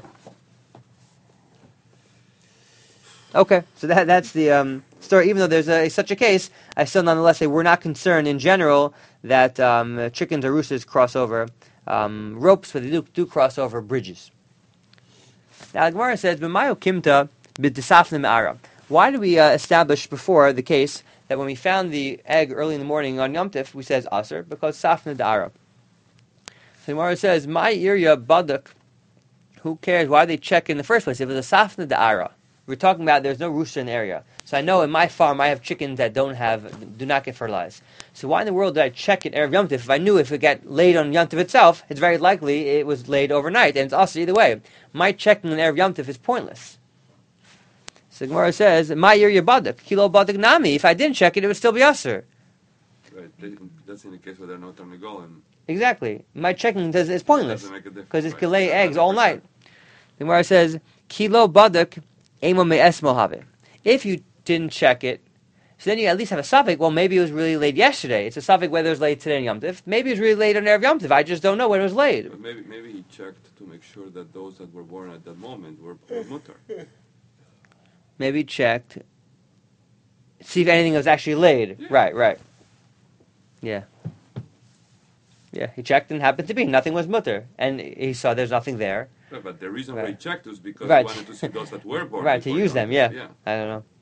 Okay, so that's the story. Even though there's such a case, I still nonetheless say we're not concerned in general that chickens or roosters cross over ropes, but they do cross over bridges. Now, the Gemara says, "B'mayo kimta b'tisafne me'ara." Why do we establish before the case that when we found the egg early in the morning on Yom Tif, we says aser because safna da'ara? So the Gemara says, "My area baduk." Who cares? Why they check in the first place? If it was a safna da'ara, we're talking about there's no rooster in the area. So I know in my farm I have chickens that do not get fertilized. So why in the world did I check it erev Yom Tif? If I knew if it got laid on Yom Tif itself, it's very likely it was laid overnight, and it's also either way. My checking on erev Yom Tif is pointless. So Gemara says, "My area baduk kilo baduk nami." If I didn't check it, it would still be aser. Right. That's in the case where they're not ternigol and Exactly. My checking is pointless doesn't make a difference. because it can lay eggs all night. The Gemara says, "Kilo baduk emo me'es mohave." If you didn't check it, so then you at least have a suffix. Well, maybe it was really laid yesterday. It's a suffix whether it was laid today on Yom Tif. Maybe it was really laid on Erev Yom Tif. I just don't know when it was laid. But maybe he checked to make sure that those that were born at that moment were mutter. Maybe he checked, see if anything was actually laid. Yeah. Right. Yeah. Yeah, he checked and happened to be. Nothing was mutter. And he saw there's nothing there. Yeah, but the reason why Right. he checked was because Right. he wanted to see those that were born. Right, to before use Yom them, Tov. yeah. I don't know.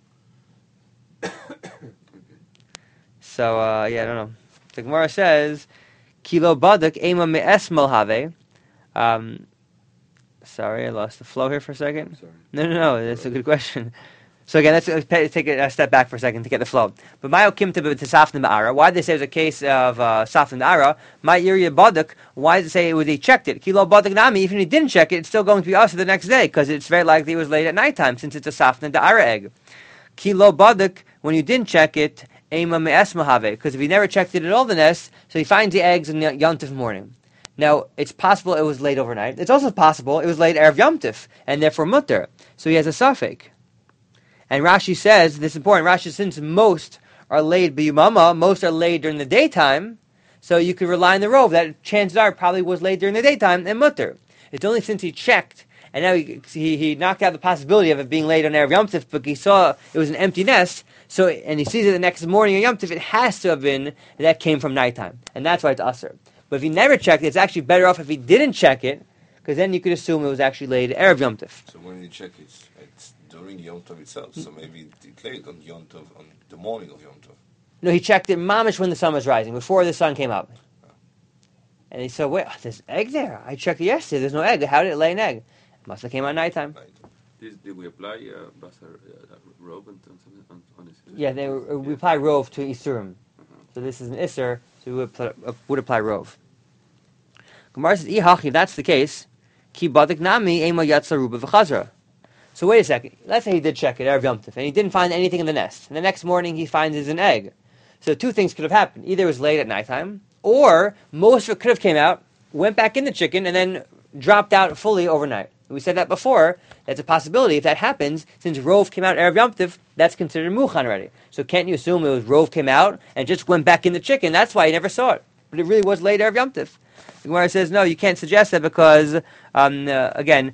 So, I don't know. The Gemara says, Kilo badak ema me'es molhave. Sorry, I lost the flow here for a second. Sorry. No, that's a good question. So again, let's take a step back for a second to get the flow. But my okim to safna ma'ara. Why did they say it was a case of safna ma'ara? My area badak. Why did they say it was he checked it? Kilo badak nami. Even if he didn't check it, it's still going to be us the next day because it's very likely it was late at nighttime since it's a safna da'ara egg. Kilo badak. When you didn't check it, ema me'es mahave. Because if he never checked it at all, the nest, so he finds the eggs in the Yom Tif morning. Now, it's possible it was laid overnight. It's also possible it was laid Erev Yom Tif, and therefore mutter. So he has a suffix. And Rashi says, this is important, Rashi says, since most are laid b'yumama, most are laid during the daytime, so you could rely on the rove that chances are it probably was laid during the daytime and mutter. It's only since he checked, and now he knocked out the possibility of it being laid on Erev Yom Tif, but he saw it was an empty nest, and he sees it the next morning on Yom Tif, it has to have been that came from nighttime. And that's why it's asr. But if he never checked it, it's actually better off if he didn't check it, because then you could assume it was actually laid Erev Yom Tif. So when you check it, it's during Yom Tov itself. So maybe it laid on Yom Tov, on the morning of Yom Tov. No, he checked it mamish when the sun was rising, before the sun came up. And he said, wait, there's egg there. I checked it yesterday. There's no egg. How did it lay an egg? It must have came at nighttime. Did we apply Basar robe on his? Yeah, we apply rove to Isurim. So this is an Isser, so we would apply rove. Gemara says, Ihachi, if that's the case, Ki badik nami ema yatsa ruba v'chazra. So wait a second. Let's say he did check it, Erev Yom Tif, and he didn't find anything in the nest. And the next morning he finds it's an egg. So two things could have happened. Either it was late at nighttime, or most of it could have came out, went back in the chicken, and then dropped out fully overnight. We said that before. That's a possibility. If that happens, since Rove came out Erev Yom Tov, that's considered Muchan already. So can't you assume it was Rove came out and just went back in the chicken? That's why you never saw it. But it really was late Erev Yom Tov. The Gemara says, no, you can't suggest that because, again,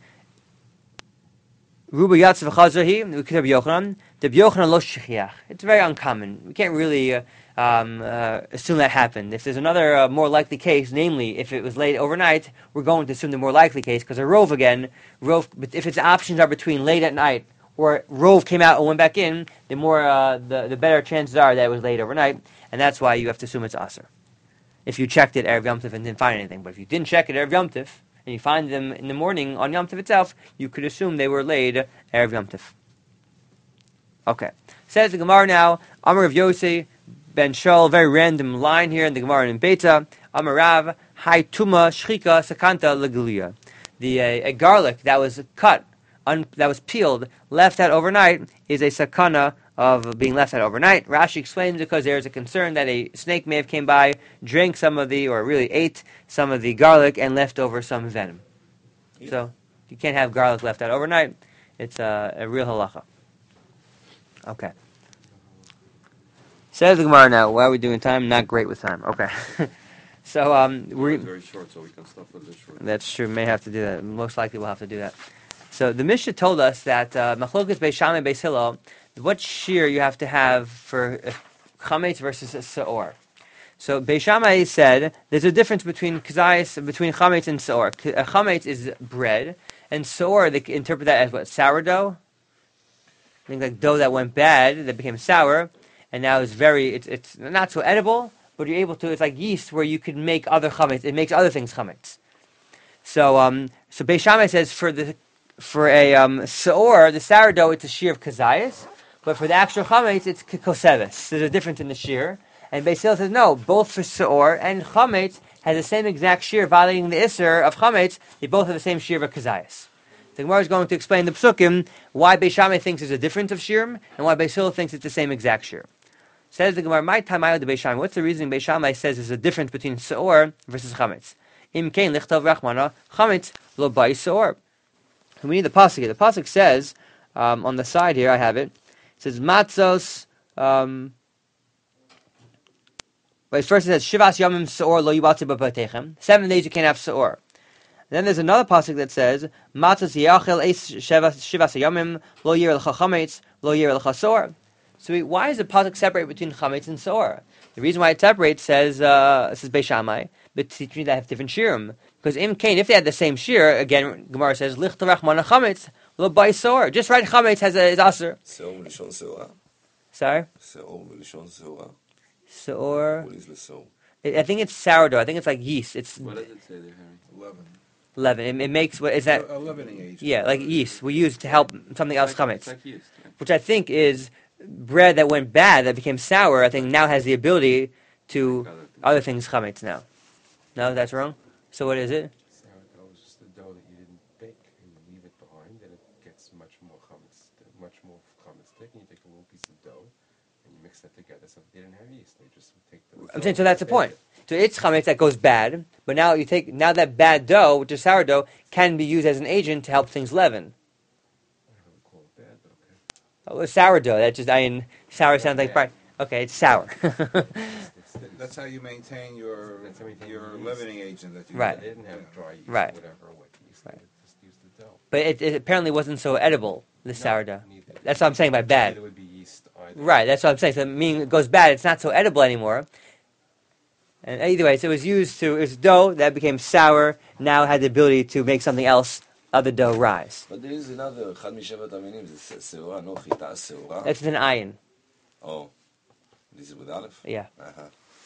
Ruba Yatz v'chazrahi, we could have Yochanan. The Yochanan lo shechiach. It's very uncommon. We can't really assume that happened. If there's another more likely case, namely if it was late overnight, we're going to assume the more likely case because a Rove again, but if its options are between late at night or Rove came out and went back in, the more the better chances are that it was late overnight, and that's why you have to assume it's Aser. If you checked it Erev Yom Tov and didn't find anything, but if you didn't check it Erev Yom Tov and you find them in the morning on Yom Tov itself, you could assume they were laid Erev Yom Tov. Okay. Says the Gemara now, Amar of Yossi, Ben Shol, very random line here in the Gemara in Beta, Amar Rav, Hai Tuma Shchika Sakanta Legulia. A garlic that was cut, that was peeled, left out overnight, is a sakana of being left out overnight. Rashi explains because there is a concern that a snake may have came by, drank some of the, or really ate some of the garlic and left over some venom. Yeah. So you can't have garlic left out overnight. It's a real halacha. Okay. Says the Gemara now. Why are we doing time? Not great with time. Okay. So we're very short, so we can stop with this short. That's true. May have to do that. Most likely we'll have to do that. So the Mishnah told us that Machlokas Beis Shammai Beis Hillel, what shear you have to have for chametz versus a seor. So Beis Shammai said there's a difference between kazayis, between chametz and seor. Chametz is bread, and seor they interpret that as what, sourdough. I think like dough that went bad that became sour, and now it's not so edible, but you're able to. It's like yeast where you can make other chametz. It makes other things chametz. So Beis Shammai says for a seor, the sourdough, it's a shear of kazayis, but for the actual chametz, it's koseves. There's a difference in the shear. And Beis Hillel says no, both for seor and chametz has the same exact shear, violating the isser of chametz. They both have the same shear of kazayis. The Gemara is going to explain the psukim why Beis Shammai thinks there's a difference of shirim and why Beis Hillel thinks it's the same exact shir. Says the Gemara, "My tamayo de Beis Shammai." What's the reason Beis Shammai says there's a difference between seor versus chametz? Im kein lichtav rachmana chametz lo bai seor. We need the pasuk here. The pasuk says on the side here, I have it. It says matzos. But first it says shivas yamim seor lo yibatze b'batechem. 7 days you can't have seor. Then there's another pasuk that says, "Matzos yachel eis shivas yamim lo yir l'cha chametz lo yir l'cha seor." So why does the pasuk separate between chametz and seor? The reason why it separates says Beis Shammai, but teaching that have different shirim. Because im kain, if they had the same shir, again Gemara says lichtarach mana chametz lo by seor. Just right, chametz is aser. Seor milishon seora. Sorry. Seor milishon seora. Seor. What is the seor? I think it's sourdough. I think it's like yeast. It's what does it say there, Harry? Leaven. It makes what is that? A leavening agent. Yeah, like yeast. We use to help something else chametz, It's like yeast. Yeah. which I think is bread that went bad that became sour. I think now has the ability to other things chametz now. No, that's wrong. So what is it? Sourdough is just the dough that you didn't bake and you leave it behind, and it gets much more chametz thick. And you take a little piece of dough and you mix that together. So if they didn't have yeast, they just would take the. I'm saying so. That's the point. So it's chametz that goes bad, but now that bad dough, which is sourdough, can be used as an agent to help things leaven. I don't really call it bad, but okay. Oh, sourdough. Sour sounds like fried. Okay, it's sour. That's how you maintain your leavening agent that you Right. They didn't have dry yeast Right. or whatever wet yeast. Right. They just used the dough. But it apparently wasn't so edible, the sourdough. Neither. That's what I'm saying by bad. Neither would be yeast either. Right, that's what I'm saying. So meaning it goes bad, it's not so edible anymore. And either way, so it was dough that became sour, now had the ability to make something else of the dough rise. But there is another, אחד משבט המינים, זה seora, no chita seora. That's an ayin. Oh, this is with Aleph? Yeah. Uh-huh.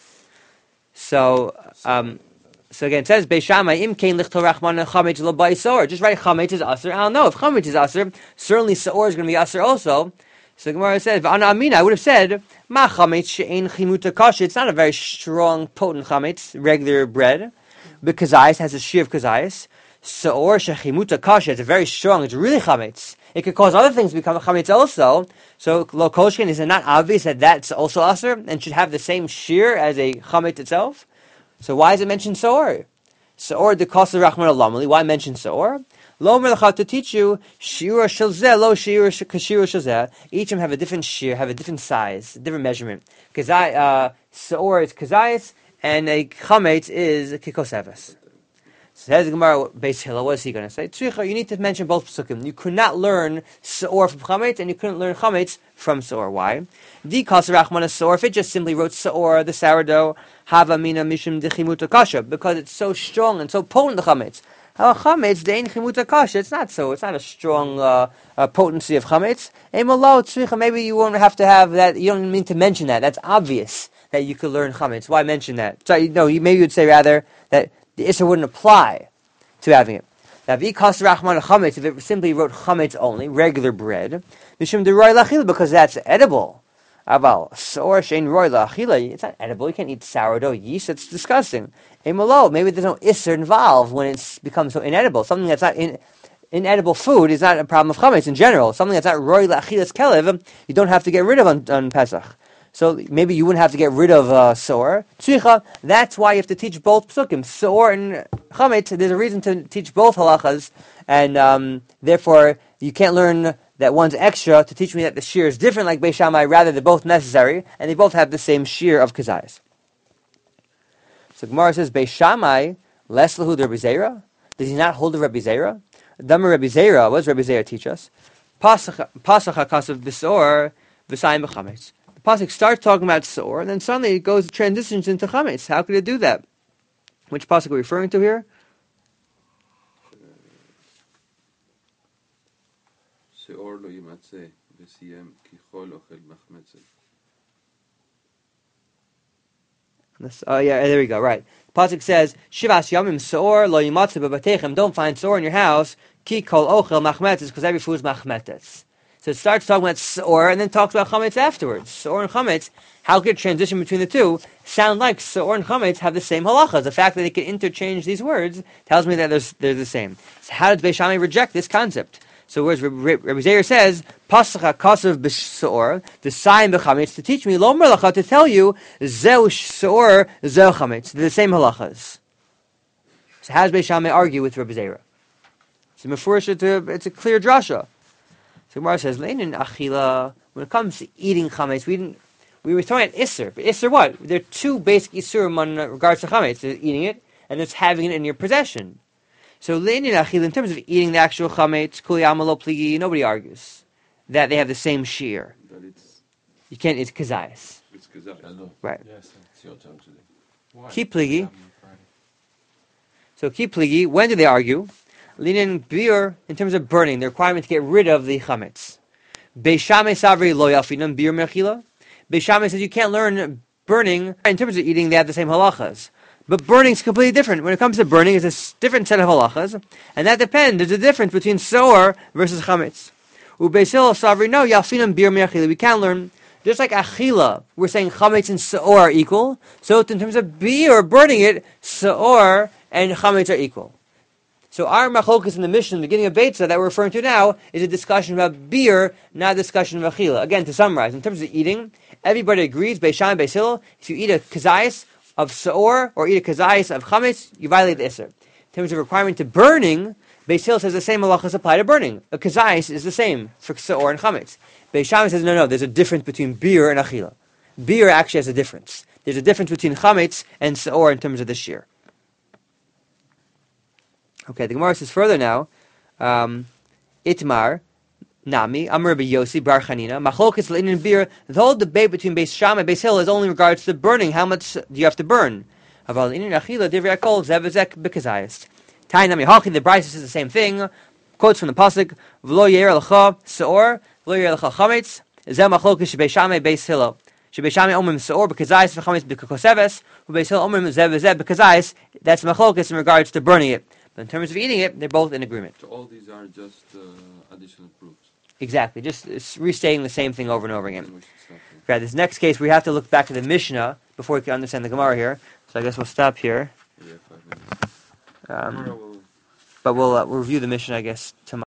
So again, it says, Beis Shammai, im kein lichto rachman chametz lo bai seor. Just write chametz is aser. I don't know. If chametz is aser, certainly seor is going to be aser also. So Gemara says, V'ana amina, I would have said, ma chametz she'ein chimuta kasha. It's not a very strong, potent chametz, regular bread. But kazayis has a shear of kazayis. Seor shechimuta kasha. It's very strong. It's really chametz. It could cause other things to become chametz also. So lo kolshkin, is it not obvious that that's also aser and should have the same shear as a chametz itself? So why is it mentioned Seor? Seor the cost of Rachman Alamali. Why mention Seor? Lo Merlachah to teach you Shira Shalzeh, Lo Shira Kashira Shalzeh. Each of them have a different shear, have a different size, a different measurement. Seor is Kazayas, and a Chametz is Kikoseves. Says the Gemara, Beis Hillel, what is he going to say? Tzricha, you need to mention both psukim. You could not learn Seor from Chametz, and you couldn't learn Chametz from Seor. Why? Di Kasar Rachman Seor, if it just simply wrote Seor, the sourdough, Hava Mina Mishim Dechimuta Kasha, because it's so strong and so potent, the Chametz. How Chametz, Dein Chimuta Kasha, it's not a strong potency of Chametz. Emalo Tzricha, maybe you won't have to have that, you don't mean to mention that. That's obvious that you could learn Chametz. Why mention that? So, maybe you'd say rather that the Issa wouldn't apply to having it. Now, if it simply wrote chametz only, regular bread, because that's edible. It's not edible. You can't eat sourdough yeast. It's disgusting. Maybe there's no Isser involved when it's become so inedible. Something that's not inedible food is not a problem of chametz in general. Something that's not roy la'achilas kelev, you don't have to get rid of on Pesach. So maybe you wouldn't have to get rid of Seor. Tzricha, that's why you have to teach both psukim. Seor and Chametz, there's a reason to teach both halachas, and therefore you can't learn that one's extra to teach me that the shear is different like Beis Shammai, rather they're both necessary, and they both have the same shear of kazayas. So Gemara says, Beis Shammai, les lahu de Rabbi Zera? Does he not hold of Rabbi Zera? Damar Rabbi Zera, what does Rabbi Zera teach us? Pasach hakasav b'seor, v'sayim b'chametz. Pasuk starts talking about Seor, and then suddenly it transitions into Chametz. How could it do that? Which Pasuk are we referring to here? Seor lo yimatzeh v'siyem kichol ochel machmetzeh. Oh yeah, there we go. Right. Pasuk says, Shivas yamim Seor lo yimatzeh b'batechem. Don't find Seor in your house. Ki kol ochel machmetzes, because every food is machmetzes. So it starts talking about Seor and then talks about Chametz afterwards. Seor and Chametz, how could transition between the two sound like Seor and Chametz have the same halachas? The fact that they can interchange these words tells me that they're the same. So how does Beis Shammai reject this concept? So whereas Rabbi Zeir says, Pasach HaKasav b'Seor, the sign b'Chametz, to teach me, Lo Merlacha, to tell you, Zeu Seor, Zeu Chametz. They're the same halachas. So how does Beis Shammai argue with Rabbi Zeir? It's a clear drasha. So Gemara says, "Leinin achila." When it comes to eating chametz, we were talking about isser. But isser what? There are two basic isurim in regards to chametz: there's eating it and there's having it in your possession. So leinin achila, in terms of eating the actual chametz, kuli amalo pligi, nobody argues that they have the same shear. But You can't. It's kazayas. it's kazayas. Right. Yes. It's your turn today. Why? Ki pligi. Happened on Friday. So ki pligi. When do they argue? Leinin bir, in terms of burning, the requirement to get rid of the chametz. Beis Shammai savri lo yafinan bir mechila. Beis Shammai says you can't learn burning. In terms of eating, they have the same halachas. But burning is completely different. When it comes to burning, it's a different set of halachas. And that depends. There's a difference between Seor versus chametz. Ubeis Hillel savri no yafinan bir mechila. We can't learn. Just like achila, we're saying chametz and Seor are equal. So in terms of bir, burning it, Seor and chametz are equal. So our machlokas in the Mishnah, in the beginning of Beitzah, that we're referring to now, is a discussion about beer, not a discussion of achila. Again, to summarize, in terms of eating, everybody agrees, Beis Shammai, Beis Hillel, if you eat a kazayas of Seor, or eat a kazayas of chametz, you violate the Isser. In terms of requirement to burning, Beis Hillel says the same halachas apply to burning. A kazayas is the same for Seor and chametz. Beis Shammai says, no, there's a difference between beer and achila. Beer actually has a difference. There's a difference between chametz and Seor in terms of the shear. Okay, the Gemara says further now, Itmar, Nami, Amr Rabbi Yossi, Bar Chanina, Machlokes Leinin Bir. The whole debate between Beis Shammai and Beis Hillel is only in regards to burning. How much do you have to burn? Aval Leinin Achila, Divrei Akol, Zevezek, Bekazayas. Tai Nami Hachi, the Brisa says the same thing. Quotes from the Pasuk, V'lo Yeir Lecha Seor, V'lo Yeir Lecha Chametz, Zeh Machlokes Beis Shammai, Beis Hillel. Beis Shammai omrim Seor, Bekazayas, V'chametz, Bekakoseves, Beis Hillel omrim Zevezek, Bekazayas. That's Machlokes in regards to burning it. But in terms of eating it, they're both in agreement. So all these are just additional proofs. Exactly, just it's restating the same thing over and over again. Then we should stop here. Right, this next case, we have to look back at the Mishnah before we can understand the Gemara here. So I guess we'll stop here. We have 5 minutes. Tomorrow we'll But we'll review the Mishnah, I guess, tomorrow.